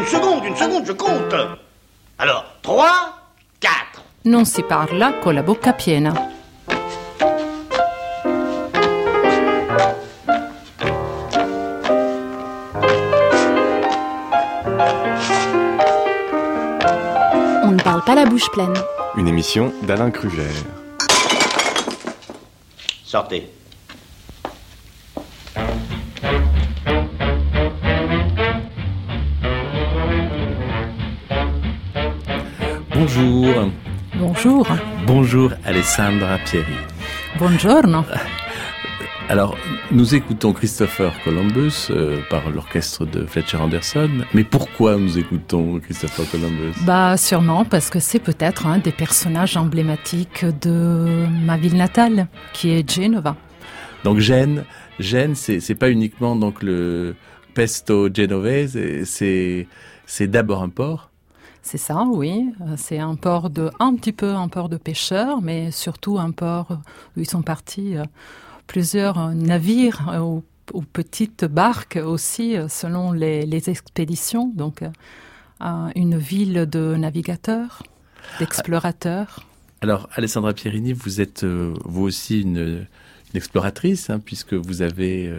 seconde, je compte. Alors, 3, 4. Non si parla con la bocca piena. On ne parle pas la bouche pleine. Une émission d'Alain Krugère. Sortez. Bonjour. Bonjour. Bonjour Alessandra Pieri. Buongiorno. Alors, nous écoutons Christopher Columbus par l'orchestre de Fletcher Henderson. Mais pourquoi nous écoutons Christopher Columbus ? Sûrement parce que c'est peut-être un des personnages emblématiques de ma ville natale, qui est Genova. Donc Gênes, c'est pas uniquement donc le pesto genovese, c'est d'abord un port. C'est ça, oui. C'est un port un port de pêcheurs, mais surtout un port où ils sont partis plusieurs navires ou petites barques aussi, selon les expéditions. Donc, une ville de navigateurs, d'explorateurs. Alors, Alessandra Pierini, vous êtes vous aussi une exploratrice, puisque vous avez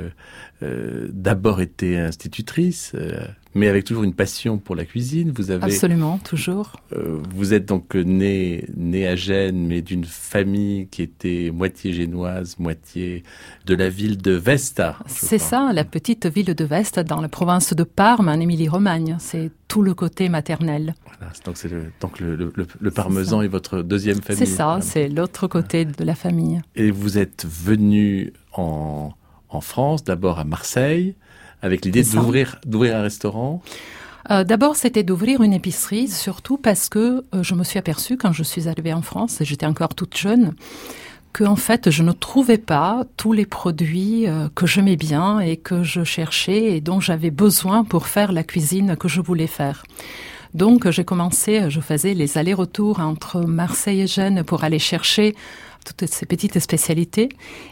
d'abord été institutrice, mais avec toujours une passion pour la cuisine. Vous avez absolument, toujours. Vous êtes donc née à Gênes, mais d'une famille qui était moitié génoise, moitié de la ville de Vesta. C'est ça, la petite ville de Vesta, dans la province de Parme, en Émilie-Romagne. C'est tout le côté maternel. Voilà, donc le parmesan est votre deuxième famille. C'est ça, c'est l'autre côté de la famille. Et vous êtes venue en France, d'abord à Marseille, avec l'idée d'ouvrir un restaurant. D'abord, c'était d'ouvrir une épicerie, surtout parce que je me suis aperçue, quand je suis arrivée en France, et j'étais encore toute jeune, qu'en fait, je ne trouvais pas tous les produits que j'aimais bien et que je cherchais et dont j'avais besoin pour faire la cuisine que je voulais faire. Donc, je faisais les allers-retours entre Marseille et Gênes pour aller chercher toutes ces petites spécialités.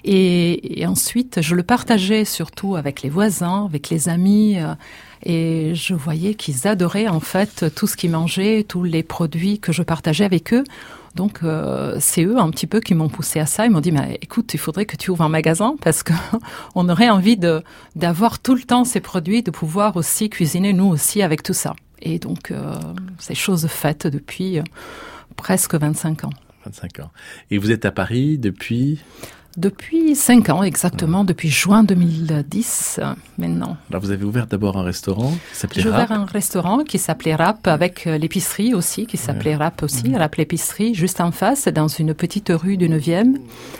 Et ensuite, je le partageais surtout avec les voisins, avec les amis. Et je voyais qu'ils adoraient en fait tout ce qu'ils mangeaient, tous les produits que je partageais avec eux. Donc, c'est eux un petit peu qui m'ont poussé à ça. Ils m'ont dit, mais écoute, il faudrait que tu ouvres un magasin parce qu'on aurait envie d'avoir tout le temps ces produits, de pouvoir aussi cuisiner nous aussi avec tout ça. Et donc, c'est chose faite depuis presque 25 ans. 25 ans. Et vous êtes à Paris depuis ? Depuis 5 ans exactement, depuis juin 2010 maintenant. Alors vous avez ouvert d'abord un restaurant qui s'appelait Rap. J'ai ouvert un restaurant qui s'appelait Rap avec l'épicerie aussi, qui s'appelait Rap aussi, Rap l'épicerie, juste en face, dans une petite rue du 9e.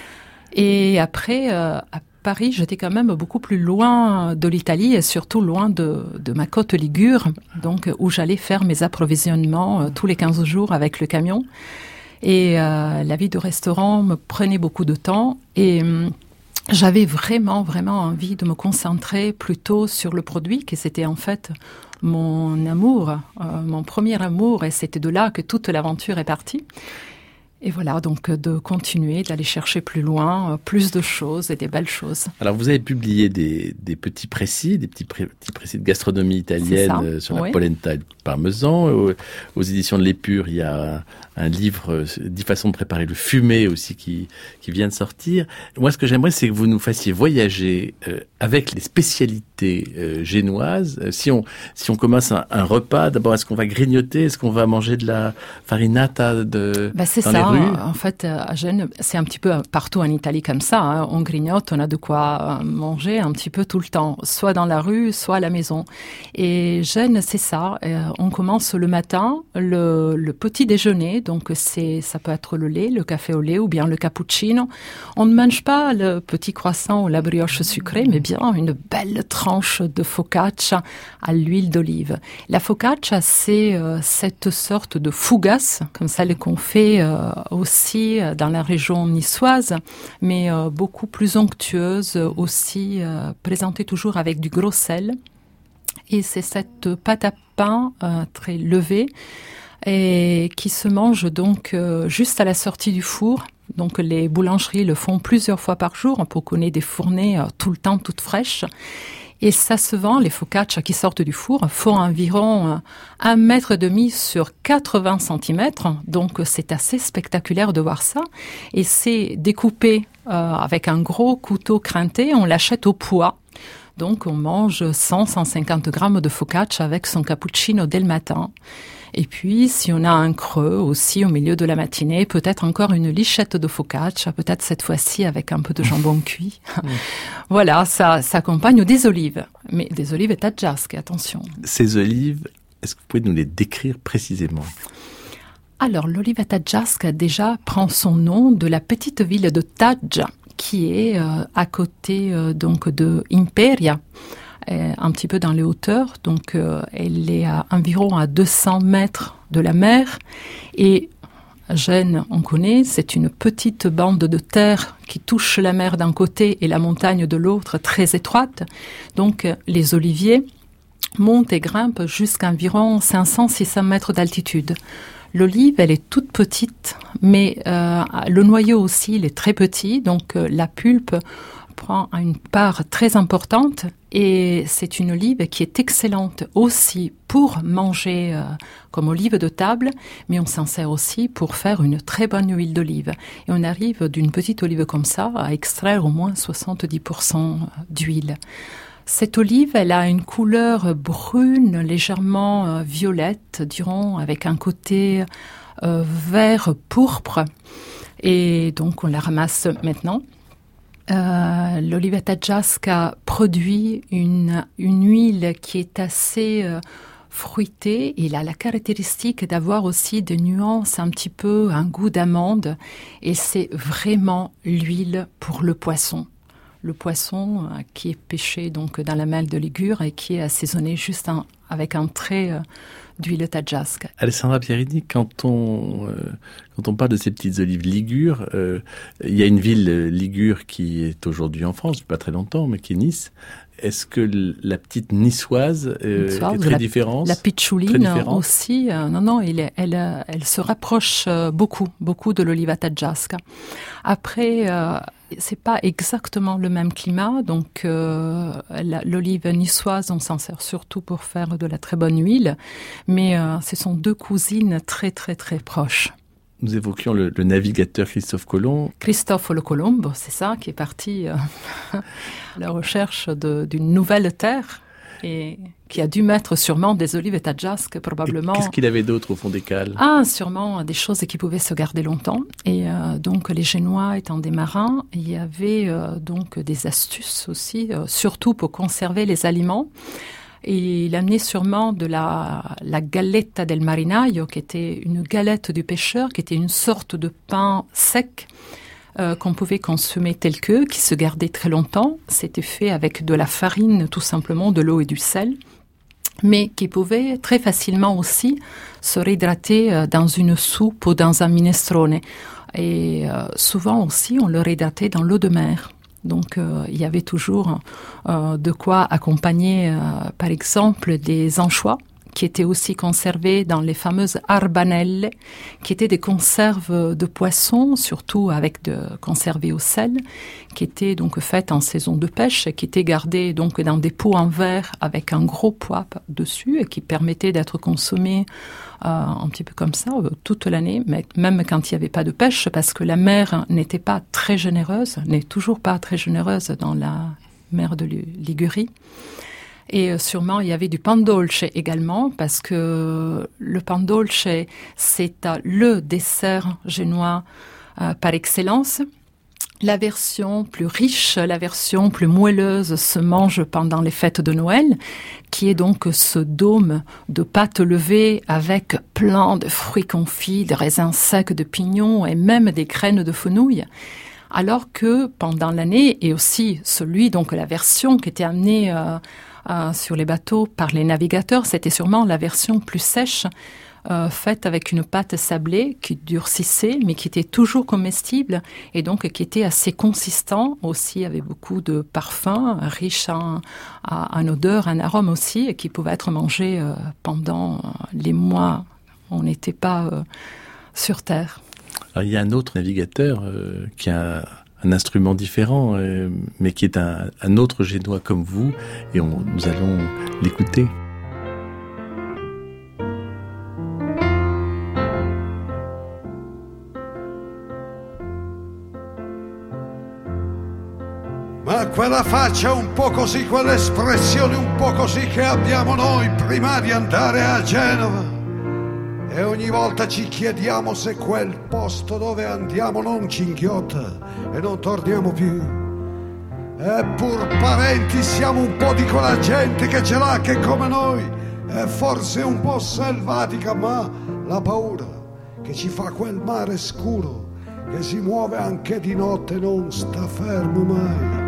Et après, à Paris, j'étais quand même beaucoup plus loin de l'Italie et surtout loin de ma côte ligure, donc où j'allais faire mes approvisionnements tous les 15 jours avec le camion. Et la vie de restaurant me prenait beaucoup de temps et j'avais vraiment envie de me concentrer plutôt sur le produit, que c'était en fait mon amour, mon premier amour, et c'était de là que toute l'aventure est partie. Et voilà, donc de continuer, d'aller chercher plus loin, plus de choses et des belles choses. Alors vous avez publié des petits précis, des petits précis de gastronomie italienne sur la polenta et le parmesan. Aux éditions de l'Épure, il y a un livre, 10 façons de préparer le fumé aussi qui vient de sortir. Moi, ce que j'aimerais, c'est que vous nous fassiez voyager avec les spécialités génoises. Si on commence un repas, d'abord, est-ce qu'on va grignoter? Est-ce qu'on va manger de la farinata c'est dans ça. Les rues? En fait, à Gênes, c'est un petit peu partout en Italie comme ça. On grignote, on a de quoi manger un petit peu tout le temps, soit dans la rue, soit à la maison. Et Gênes, c'est ça. On commence le matin, le petit déjeuner. Donc, ça peut être le lait, le café au lait ou bien le cappuccino. On ne mange pas le petit croissant ou la brioche sucrée, mais bien une belle tranche de focaccia à l'huile d'olive. La focaccia, c'est cette sorte de fougasse, comme celle qu'on fait aussi dans la région niçoise, mais beaucoup plus onctueuse aussi, présentée toujours avec du gros sel. Et c'est cette pâte à pain très levée et qui se mange donc juste à la sortie du four. Donc les boulangeries le font plusieurs fois par jour pour qu'on ait des fournées tout le temps toutes fraîches. Et ça se vend, les focaccia qui sortent du four font environ 1,5 mètre sur 80 cm. Donc c'est assez spectaculaire de voir ça. Et c'est découpé avec un gros couteau crinté. On l'achète au poids. Donc on mange 100-150 grammes de focaccia avec son cappuccino dès le matin. Et puis, si on a un creux aussi au milieu de la matinée, peut-être encore une lichette de focaccia, peut-être cette fois-ci avec un peu de jambon cuit. Voilà, ça s'accompagne des olives. Mais des olives taggiasche, attention. Ces olives, est-ce que vous pouvez nous les décrire précisément ? Alors, l'olive taggiasche déjà prend son nom de la petite ville de Taggia, qui est à côté donc de Imperia. Un petit peu dans les hauteurs, donc elle est environ à 200 mètres de la mer. Et Gênes, on connaît, c'est une petite bande de terre qui touche la mer d'un côté et la montagne de l'autre, très étroite. Donc les oliviers montent et grimpent jusqu'à environ 500-600 mètres d'altitude. L'olive, elle est toute petite, mais le noyau aussi, il est très petit, donc la pulpe prend une part très importante et c'est une olive qui est excellente aussi pour manger comme olive de table, mais on s'en sert aussi pour faire une très bonne huile d'olive. Et on arrive d'une petite olive comme ça à extraire au moins 70% d'huile. Cette olive, elle a une couleur brune, légèrement violette, dirons, avec un côté vert pourpre. Et donc on la ramasse maintenant. L'olive taggiasche produit une huile qui est assez fruitée. Il a la caractéristique d'avoir aussi des nuances, un petit peu un goût d'amande. Et c'est vraiment l'huile pour le poisson. Le poisson qui est pêché donc dans la mer de Ligure et qui est assaisonné juste avec un trait d'huile taggiasche. Alessandra Pierini, quand on parle de ces petites olives ligures, il y a une ville ligure qui est aujourd'hui en France, pas très longtemps, mais qui est Nice. Est-ce que la petite niçoise est très différente? La pitchouline aussi. Non, elle se rapproche beaucoup de l'olive taggiasche. Après, c'est pas exactement le même climat, donc l'olive niçoise, on s'en sert surtout pour faire de la très bonne huile, mais ce sont deux cousines très très très proches. Nous évoquions le navigateur Christophe Colomb. Christophe le Colombo, c'est ça, qui est parti à la recherche d'une nouvelle terre et qui a dû mettre sûrement des olives taggiasche, probablement. Et qu'est-ce qu'il avait d'autre au fond des cales? Sûrement des choses qui pouvaient se garder longtemps. Et donc les Génois étant des marins, il y avait donc des astuces aussi, surtout pour conserver les aliments. Et il amenait sûrement de la galletta del marinaio, qui était une galette du pêcheur, qui était une sorte de pain sec qu'on pouvait consommer tel que, qui se gardait très longtemps. C'était fait avec de la farine, tout simplement, de l'eau et du sel, mais qui pouvait très facilement aussi se réhydrater dans une soupe ou dans un minestrone. Et souvent aussi, on le réhydratait dans l'eau de mer. Donc, il y avait toujours de quoi accompagner, par exemple, des anchois qui étaient aussi conservés dans les fameuses arbanelle, qui étaient des conserves de poissons, surtout conservées au sel, qui étaient donc faites en saison de pêche, qui étaient gardées donc dans des pots en verre avec un gros pois dessus et qui permettaient d'être consommées un petit peu comme ça toute l'année, mais même quand il n'y avait pas de pêche, parce que la mer n'était pas très généreuse, n'est toujours pas très généreuse dans la mer de Ligurie. Et sûrement, il y avait du pan dolce également, parce que le pan dolce, c'est le dessert génois par excellence. La version plus riche, la version plus moelleuse se mange pendant les fêtes de Noël, qui est donc ce dôme de pâte levée avec plein de fruits confits, de raisins secs, de pignons et même des graines de fenouil. Alors que pendant l'année, et aussi donc la version qui était amenée sur les bateaux par les navigateurs, c'était sûrement la version plus sèche, faite avec une pâte sablée qui durcissait, mais qui était toujours comestible et donc qui était assez consistant aussi, avec beaucoup de parfums, riche en odeur, en arôme aussi, et qui pouvait être mangé pendant les mois où on n'était pas sur Terre. Alors, il y a un autre navigateur qui a un instrument différent, mais qui est un autre génois comme vous, et nous allons l'écouter. Ma quella faccia un po' così, quell'espressione un po' così che abbiamo noi prima di andare a Genova. E ogni volta ci chiediamo se quel posto dove andiamo non ci inghiotta e non torniamo più. Eppur parenti siamo un po' di quella gente che ce l'ha, che come noi è forse un po' selvatica, ma la paura che ci fa quel mare scuro che si muove anche di notte non sta fermo mai.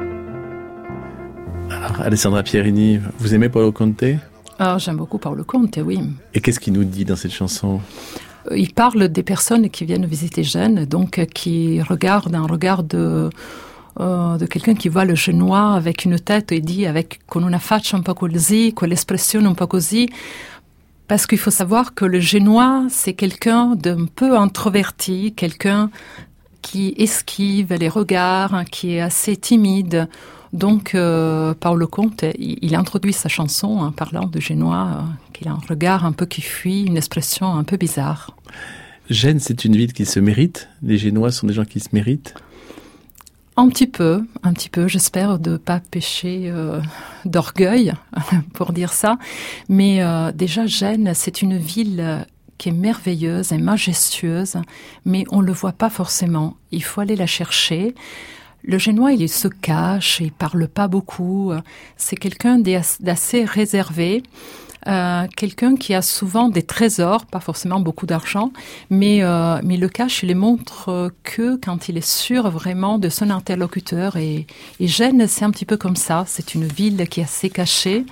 Alors, Alessandra Pierini, vous aimez Paolo Conte? J'aime beaucoup Paolo Conte, oui. Et qu'est-ce qu'il nous dit dans cette chanson? Il parle des personnes qui viennent visiter Gênes, donc qui regardent un regard de quelqu'un qui voit le génois avec une tête et dit con una faccia un po' così, quell'espressione un po' così. Parce qu'il faut savoir que le génois, c'est quelqu'un d'un peu introverti, quelqu'un qui esquive les regards, qui est assez timide. Donc, Paolo Conte, il introduit sa chanson en parlant de génois, qu'il a un regard un peu qui fuit, une expression un peu bizarre. Gênes, c'est une ville qui se mérite? Les Génois sont des gens qui se méritent? Un petit peu. J'espère de pas pécher d'orgueil, pour dire ça. Mais déjà, Gênes, c'est une ville qui est merveilleuse et majestueuse, mais on le voit pas forcément. Il faut aller la chercher. Le génois, il se cache, il parle pas beaucoup. C'est quelqu'un d'assez réservé, quelqu'un qui a souvent des trésors, pas forcément beaucoup d'argent, mais le cache, il les montre que quand il est sûr vraiment de son interlocuteur. Et Gênes, c'est un petit peu comme ça. C'est une ville qui est assez cachée.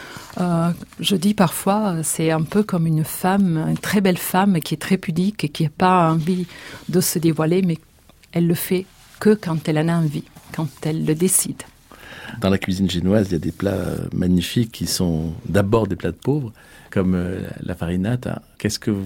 Je dis parfois, c'est un peu comme une très belle femme qui est très pudique et qui n'a pas envie de se dévoiler, mais elle le fait que quand elle en a envie, quand elle le décide. Dans la cuisine génoise, il y a des plats magnifiques qui sont d'abord des plats de pauvres, comme la farinata. Qu'est-ce que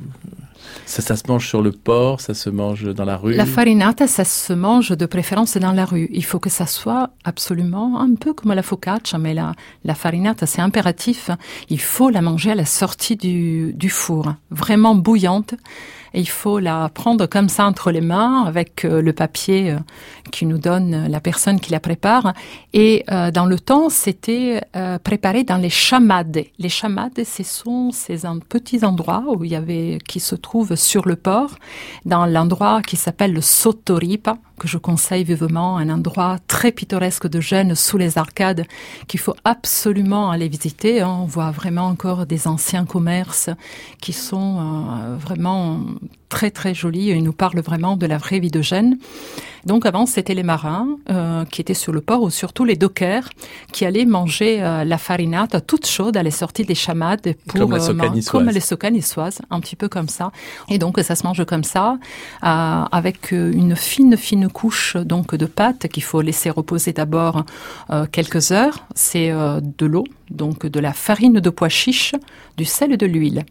ça se mange sur le port, ça se mange dans la rue? La farinata, ça se mange de préférence dans la rue. Il faut que ça soit absolument un peu comme la focaccia, mais la farinata, c'est impératif. Il faut la manger à la sortie du four, vraiment bouillante. Et il faut la prendre comme ça entre les mains avec le papier qui nous donne la personne qui la prépare. Et dans le temps, c'était préparé dans les chamades. Les chamades, ce sont ces petits endroits qui se trouvent sur le port, dans l'endroit qui s'appelle le Sottoripa, que je conseille vivement, un endroit très pittoresque de Gênes sous les arcades qu'il faut absolument aller visiter. On voit vraiment encore des anciens commerces qui sont vraiment très très jolis et ils nous parlent vraiment de la vraie vie de Gênes. Donc avant, c'était les marins qui étaient sur le port ou surtout les dockers qui allaient manger la farinata toute chaude à la sortie des chamades comme les soca niçoises, un petit peu comme ça. Et donc ça se mange comme ça avec une fine couche donc de pâte qu'il faut laisser reposer d'abord quelques heures. C'est de l'eau, donc de la farine de pois chiche, du sel et de l'huile.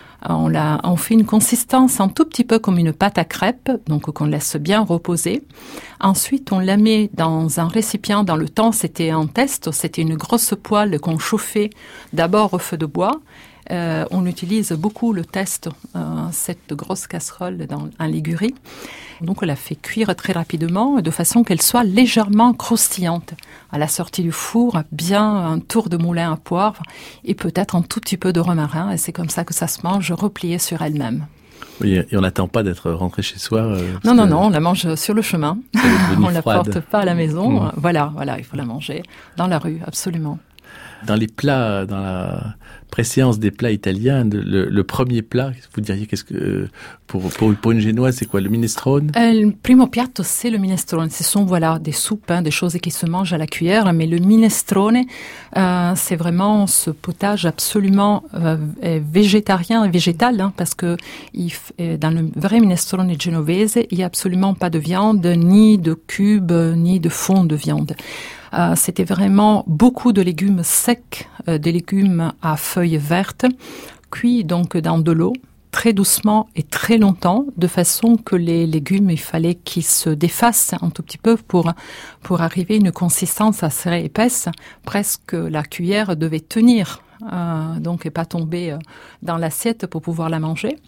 On fait une consistance un tout petit peu comme une pâte à crêpes, donc qu'on laisse bien reposer. Ensuite, on la met dans un récipient. Dans le temps, c'était un test, c'était une grosse poêle qu'on chauffait d'abord au feu de bois. On utilise beaucoup le test, cette grosse casserole en Ligurie. Donc on la fait cuire très rapidement de façon qu'elle soit légèrement croustillante. À la sortie du four, bien un tour de moulin à poivre et peut-être un tout petit peu de romarin. Et c'est comme ça que ça se mange replié sur elle-même. Oui, et on n'attend pas d'être rentré chez soi. Non, on la mange sur le chemin. On la porte pas à la maison. Voilà, il faut la manger dans la rue, absolument. Dans les plats, dans la préséance des plats italiens, le premier plat, vous diriez qu'est-ce que pour une génoise, c'est quoi, le minestrone? Le primo piatto, c'est le minestrone. Ce sont des soupes, des choses qui se mangent à la cuillère, mais le minestrone, c'est vraiment ce potage absolument végétarien et végétal, parce que dans le vrai minestrone genovese, il y a absolument pas de viande, ni de cubes, ni de fond de viande. C'était vraiment beaucoup de légumes secs, des légumes à feuilles vertes, cuits donc dans de l'eau, très doucement et très longtemps, de façon que les légumes, il fallait qu'ils se défassent un tout petit peu pour arriver à une consistance assez épaisse. Presque la cuillère devait tenir, donc et pas tomber dans l'assiette pour pouvoir la manger.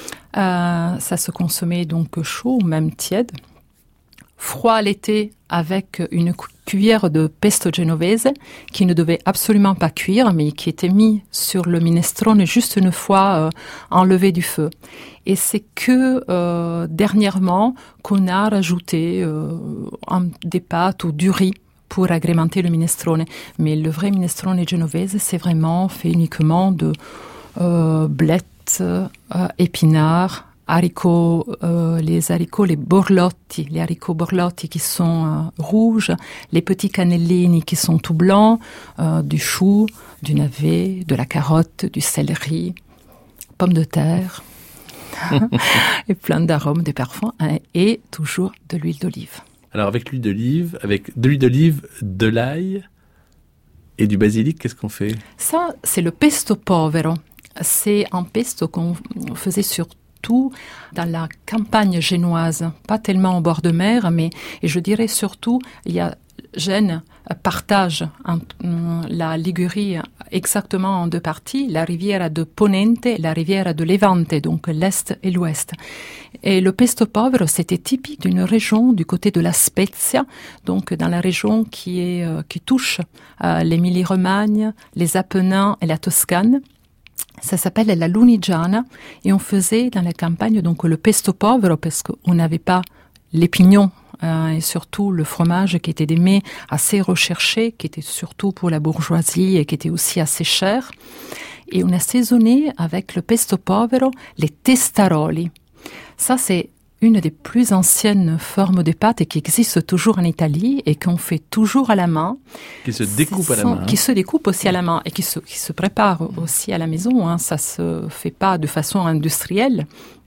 Ça se consommait donc chaud ou même tiède. Froid l'été avec une cuillère de pesto genovese qui ne devait absolument pas cuire mais qui était mis sur le minestrone juste une fois enlevé du feu. Et c'est que dernièrement qu'on a rajouté des pâtes ou du riz pour agrémenter le minestrone. Mais le vrai minestrone genovese, c'est vraiment fait uniquement de blettes, épinards, haricots, les borlotti, les haricots borlotti qui sont rouges, les petits cannellini qui sont tout blancs, du chou, du navet, de la carotte, du céleri, pommes de terre, et plein d'arômes, des parfums, et toujours de l'huile d'olive. Alors avec l'huile d'olive, de l'ail et du basilic, qu'est-ce qu'on fait? Ça, c'est le pesto povero. C'est un pesto qu'on faisait surtout dans la campagne génoise, pas tellement au bord de mer, mais et je dirais surtout, Gênes partage la Ligurie exactement en deux parties, la riviera de Ponente et la riviera de Levante, donc l'Est et l'Ouest. Et le pesto povero, c'était typique d'une région du côté de la Spezia, donc dans la région qui touche l'Émilie-Romagne, les Apennins et la Toscane. Ça s'appelle la Lunigiana et on faisait dans la campagne donc le pesto povero parce qu'on n'avait pas les pignons et surtout le fromage qui était des mets assez recherchés, qui était surtout pour la bourgeoisie et qui était aussi assez cher. Et on a assaisonné avec le pesto povero les testaroli. Ça, c'est une des plus anciennes formes de pâtes et qui existe toujours en Italie et qu'on fait toujours à la main. Qui se découpe à la main. Qui se découpe aussi à la main et qui se prépare aussi à la maison. Ça se fait pas de façon industrielle.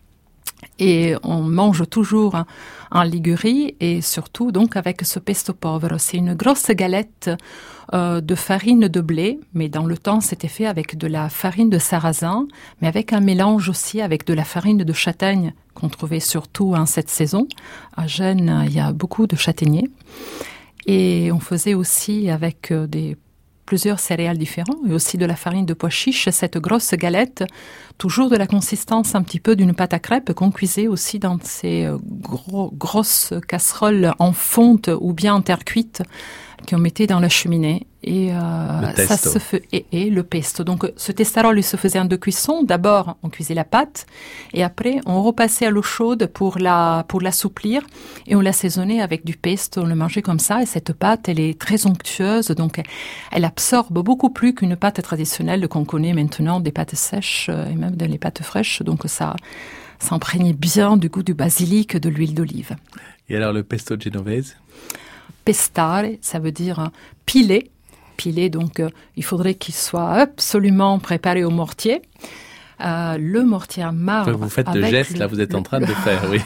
Et on mange toujours en Ligurie et surtout donc avec ce pesto povero. C'est une grosse galette de farine de blé, mais dans le temps c'était fait avec de la farine de sarrasin, mais avec un mélange aussi avec de la farine de châtaigne qu'on trouvait surtout en cette saison. À Gênes, il y a beaucoup de châtaigniers. Et on faisait aussi avec plusieurs céréales différents et aussi de la farine de pois chiche, cette grosse galette, toujours de la consistance un petit peu d'une pâte à crêpes qu'on cuisait aussi dans ces grosses casseroles en fonte ou bien en terre cuite qu'on mettait dans la cheminée. Et ça se fait et le pesto. Donc ce testarol il se faisait en deux cuissons. D'abord on cuisait la pâte et après on repassait à l'eau chaude pour l'assouplir et on l'assaisonnait avec du pesto. On le mangeait comme ça et cette pâte elle est très onctueuse donc elle absorbe beaucoup plus qu'une pâte traditionnelle qu'on connaît maintenant des pâtes sèches et même des pâtes fraîches. Donc ça imprégnait bien du goût du basilic, de l'huile d'olive. Et alors le pesto genovese? Pestare, ça veut dire piler. Donc il faudrait qu'il soit absolument préparé au mortier. Le mortier à marbre. Vous faites le geste, là, vous êtes en train de le faire, oui.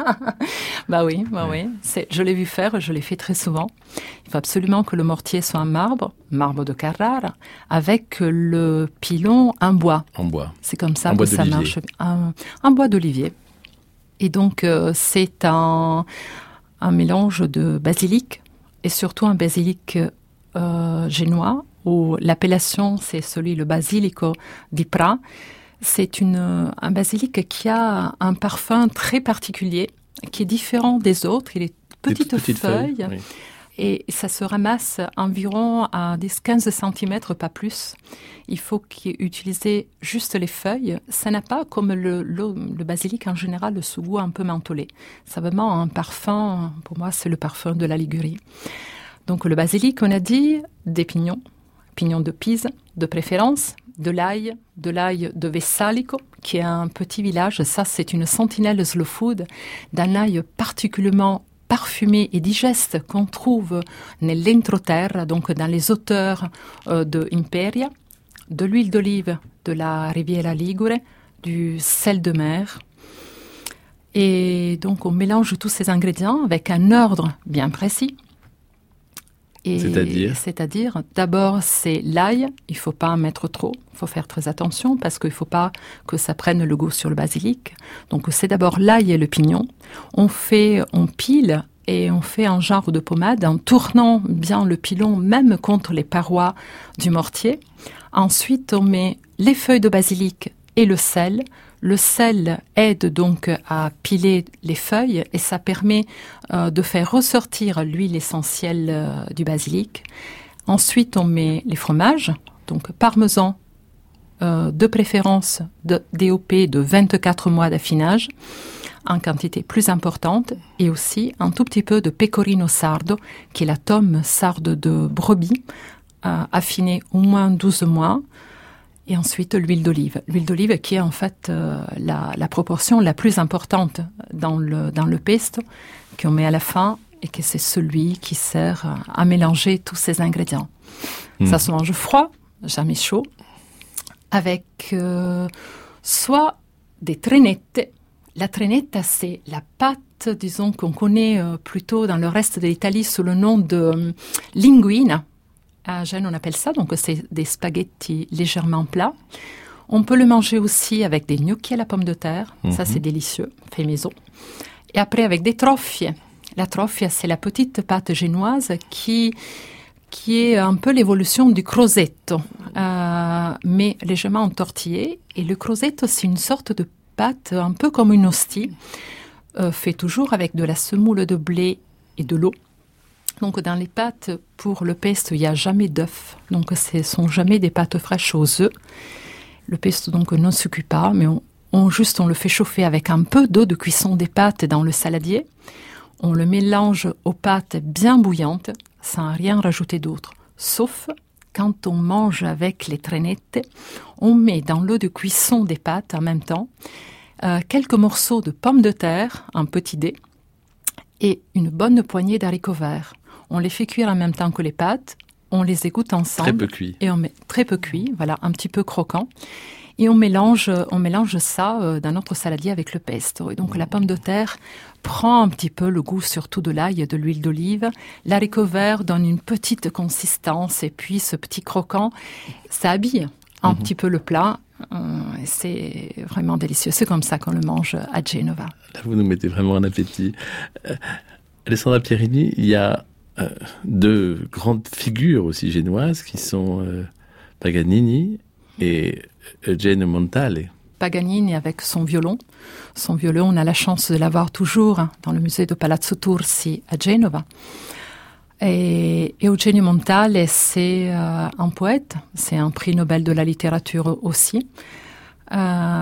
oui. Oui. Je l'ai vu faire, je l'ai fait très souvent. Il faut absolument que le mortier soit en marbre de Carrara, avec le pilon en bois. En bois. C'est comme ça que ça marche. Un bois d'olivier. Et donc, c'est un mélange de basilic, et surtout un basilic génois, où l'appellation, c'est le basilico di Pra. C'est un basilic qui a un parfum très particulier, qui est différent des autres. Il est petites feuilles. Oui. Et ça se ramasse environ à 10-15 cm, pas plus. Il faut utiliser juste les feuilles. Ça n'a pas, comme le basilic en général, ce goût un peu mentholé. C'est vraiment un parfum, pour moi, c'est le parfum de la Ligurie. Donc le basilic, on a dit, des pignons de Pise, de préférence, de l'ail de Vessalico, qui est un petit village. Ça, c'est une sentinelle slow food d'un ail particulièrement parfumé et digeste qu'on trouve nell'entroterra, donc dans les hauteurs de Imperia, de l'huile d'olive de la Riviera Ligure, du sel de mer. Et donc on mélange tous ces ingrédients avec un ordre bien précis. C'est-à-dire, d'abord, c'est l'ail. Il faut pas en mettre trop. Il faut faire très attention parce qu'il faut pas que ça prenne le goût sur le basilic. Donc, c'est d'abord l'ail et le pignon. On pile et on fait un genre de pommade en tournant bien le pilon, même contre les parois du mortier. Ensuite, on met les feuilles de basilic et le sel. Le sel aide donc à piler les feuilles et ça permet de faire ressortir l'huile essentielle du basilic. Ensuite, on met les fromages, donc parmesan, de préférence DOP de 24 mois d'affinage, en quantité plus importante, et aussi un tout petit peu de pecorino sardo, qui est la tome sarde de brebis, affinée au moins 12 mois. Et ensuite, l'huile d'olive. L'huile d'olive qui est en fait la proportion la plus importante dans le pesto qu'on met à la fin et que c'est celui qui sert à mélanger tous ces ingrédients. Ça se mange froid, jamais chaud, avec soit des trenette. La trenetta, c'est la pâte, disons, qu'on connaît plutôt dans le reste de l'Italie sous le nom de linguine. À Gênes, on appelle ça, donc c'est des spaghettis légèrement plats. On peut le manger aussi avec des gnocchi à la pomme de terre. Ça, c'est délicieux, fait maison. Et après, avec des troffie. La troffia, c'est la petite pâte génoise qui est un peu l'évolution du crosetto, mais légèrement entortillée. Et le crosetto, c'est une sorte de pâte un peu comme une hostie, fait toujours avec de la semoule de blé et de l'eau. Donc, dans les pâtes, pour le pesto, il n'y a jamais d'œufs. Donc, ce ne sont jamais des pâtes fraîches aux œufs. Le pesto, donc, ne se cuit pas, mais on le fait chauffer avec un peu d'eau de cuisson des pâtes dans le saladier. On le mélange aux pâtes bien bouillantes, sans rien rajouter d'autre. Sauf quand on mange avec les trenette, on met dans l'eau de cuisson des pâtes en même temps quelques morceaux de pommes de terre, un petit dé, et une bonne poignée d'haricots verts. On les fait cuire en même temps que les pâtes, on les égoutte ensemble. Très peu cuit. Et on met très peu cuit, voilà, un petit peu croquant. Et on mélange ça dans notre saladier avec le pesto. Et donc la pomme de terre prend un petit peu le goût surtout de l'ail et de l'huile d'olive. L'haricot vert donne une petite consistance et puis ce petit croquant, ça habille un petit peu le plat. C'est vraiment délicieux. C'est comme ça qu'on le mange à Genova. Là, vous nous mettez vraiment en appétit. Alessandra Pierini, il y a deux grandes figures aussi génoises qui sont Paganini et Eugenio Montale. Paganini avec son violon. Son violon, on a la chance de l'avoir toujours dans le musée de Palazzo Tursi à Genova. Et Eugenio Montale, c'est un poète, c'est un prix Nobel de la littérature aussi. Il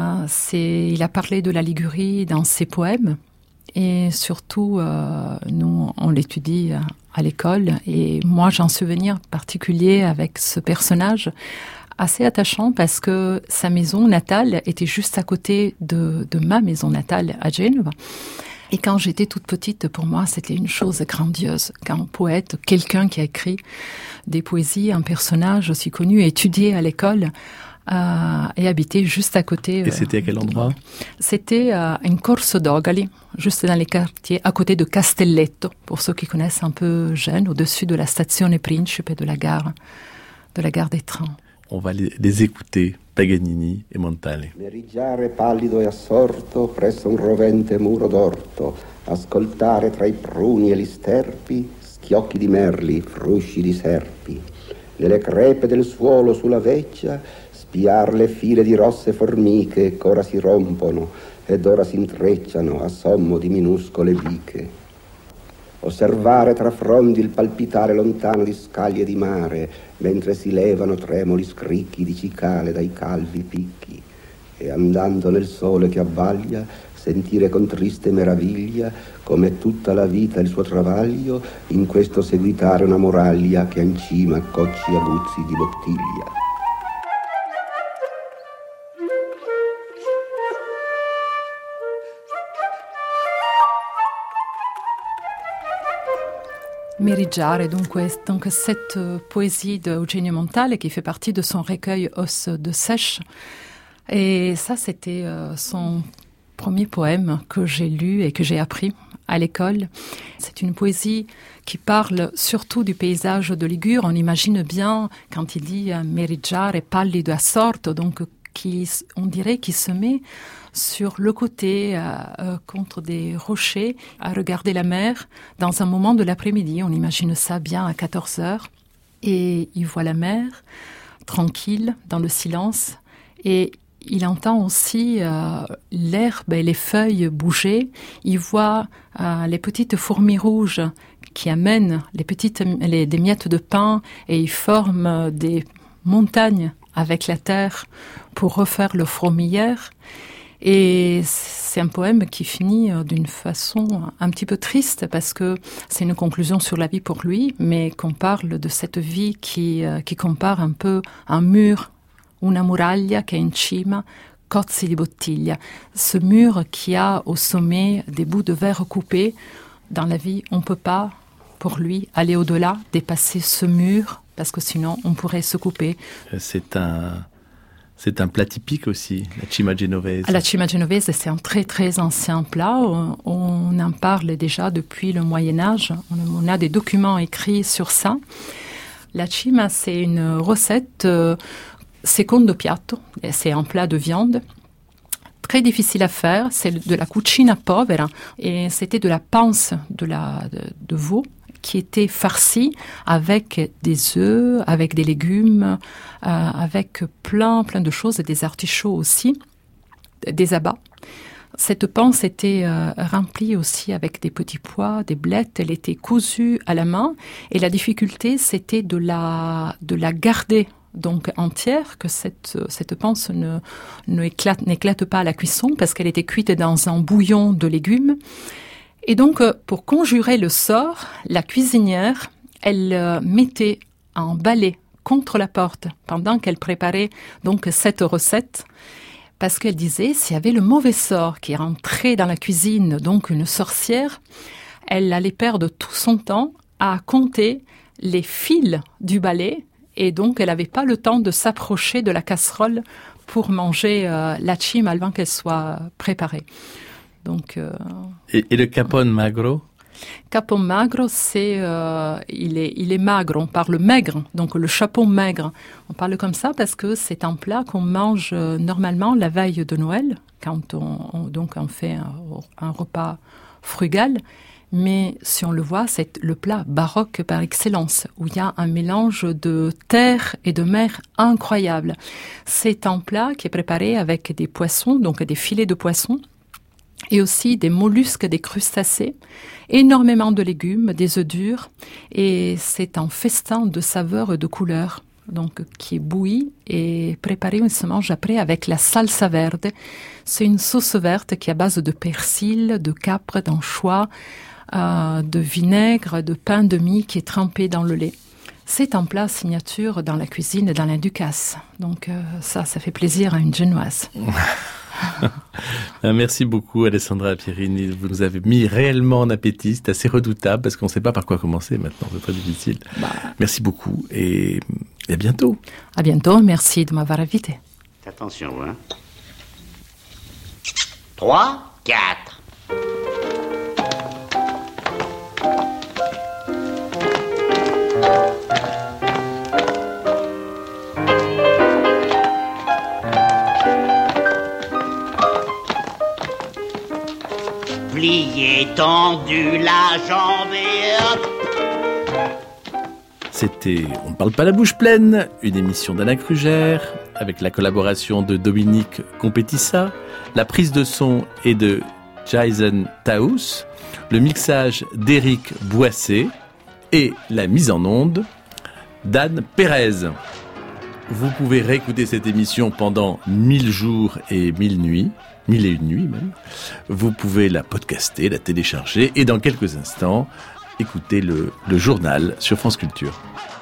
a parlé de la Ligurie dans ses poèmes. Et surtout, nous, on l'étudie à l'école. Et moi, j'ai un souvenir particulier avec ce personnage assez attachant parce que sa maison natale était juste à côté de ma maison natale à Genova. Et quand j'étais toute petite, pour moi, c'était une chose grandiose. Qu'un poète, quelqu'un qui a écrit des poésies, un personnage aussi connu, étudié à l'école, et habité juste à côté. Et c'était à quel endroit? C'était in Corso Dogali, juste dans les quartiers, à côté de Castelletto, pour ceux qui connaissent un peu Gênes, au-dessus de la Stazione Principe de la gare des trains. On va les écouter, Paganini et Montale. Meriggiare pallido e assorto presso un rovente muro d'orto, ascoltare tra i pruni e gli sterpi schiocchi di merli, frusci di serpi. Nelle crepe del suolo sulla vecchia spiar le file di rosse formiche che ora si rompono ed ora si intrecciano a sommo di minuscole biche. Osservare tra frondi il palpitare lontano di scaglie di mare, mentre si levano tremoli scricchi di cicale dai calvi picchi, e andando nel sole che abbaglia, sentire con triste meraviglia come tutta la vita il suo travaglio, in questo seguitare una moraglia che ha in cima cocci aguzzi di bottiglia. Meriggiare, donc cette poésie de Eugenio Montale qui fait partie de son recueil Os de Sèche. Et ça, c'était son premier poème que j'ai lu et que j'ai appris à l'école. C'est une poésie qui parle surtout du paysage de Ligure. On imagine bien quand il dit « merigiare pallido assorto », donc on dirait qu'il se met sur le côté, contre des rochers, à regarder la mer dans un moment de l'après-midi. On imagine ça bien à 14h. Et il voit la mer, tranquille, dans le silence. Et il entend aussi l'herbe et les feuilles bouger. Il voit les petites fourmis rouges qui amènent des miettes de pain et ils forment des montagnes avec la terre pour refaire le fourmilière. Et c'est un poème qui finit d'une façon un petit peu triste parce que c'est une conclusion sur la vie pour lui, mais qu'on parle de cette vie qui compare un peu un mur, una muraglia che in cima cozzi di bottiglia. Ce mur qui a au sommet des bouts de verre coupés. Dans la vie, on ne peut pas, pour lui, aller au-delà, dépasser ce mur, parce que sinon, on pourrait se couper. C'est un plat typique aussi, la cima genovese. La cima genovese, c'est un très très ancien plat. On en parle déjà depuis le Moyen-Âge. On a des documents écrits sur ça. La cima, c'est une recette secondo piatto. C'est un plat de viande. Très difficile à faire. C'est de la cucina povera. Et c'était de la panse de veau qui était farci avec des œufs, avec des légumes, avec plein de choses, des artichauts aussi, des abats. Cette panse était remplie aussi avec des petits pois, des blettes. Elle était cousue à la main et la difficulté, c'était de la garder donc entière, que cette panse n'éclate pas à la cuisson parce qu'elle était cuite dans un bouillon de légumes. Et donc, pour conjurer le sort, la cuisinière, elle mettait un balai contre la porte pendant qu'elle préparait donc cette recette, parce qu'elle disait s'il y avait le mauvais sort qui rentrait dans la cuisine, donc une sorcière, elle allait perdre tout son temps à compter les fils du balai, et donc elle n'avait pas le temps de s'approcher de la casserole pour manger la cima avant qu'elle soit préparée. Donc, et le capone magro? Capone magro, c'est il est magre. On parle maigre, donc le chapeau maigre. On parle comme ça parce que c'est un plat qu'on mange normalement la veille de Noël, quand on fait un repas frugal. Mais si on le voit, c'est le plat baroque par excellence, où il y a un mélange de terre et de mer incroyable. C'est un plat qui est préparé avec des poissons, donc des filets de poissons, et aussi des mollusques, des crustacés, énormément de légumes, des œufs durs, et c'est un festin de saveurs et de couleurs, donc qui est bouilli et préparé, on se mange après avec la salsa verde. C'est une sauce verte qui est à base de persil, de capre, d'anchois, de vinaigre, de pain de mie qui est trempé dans le lait. C'est un plat signature dans la cuisine et dans la Ducasse. Donc ça fait plaisir à une Génoise. Merci beaucoup Alessandra Pierini, vous nous avez mis réellement en appétit, c'est assez redoutable parce qu'on ne sait pas par quoi commencer maintenant, c'est très difficile. Merci beaucoup et à bientôt. À bientôt, merci de m'avoir invité. Attention, hein. 3, 4. Plié, tendu, la jambe et hop. C'était On ne parle pas la bouche pleine, une émission d'Alain Krugère, avec la collaboration de Dominique Compétissa, la prise de son est de Jason Taous, le mixage d'Éric Boissé et la mise en onde d'Anne Pérez. Vous pouvez réécouter cette émission pendant 1000 jours et 1000 nuits, 1001 nuits même. Vous pouvez la podcaster, la télécharger et dans quelques instants, écouter le journal sur France Culture.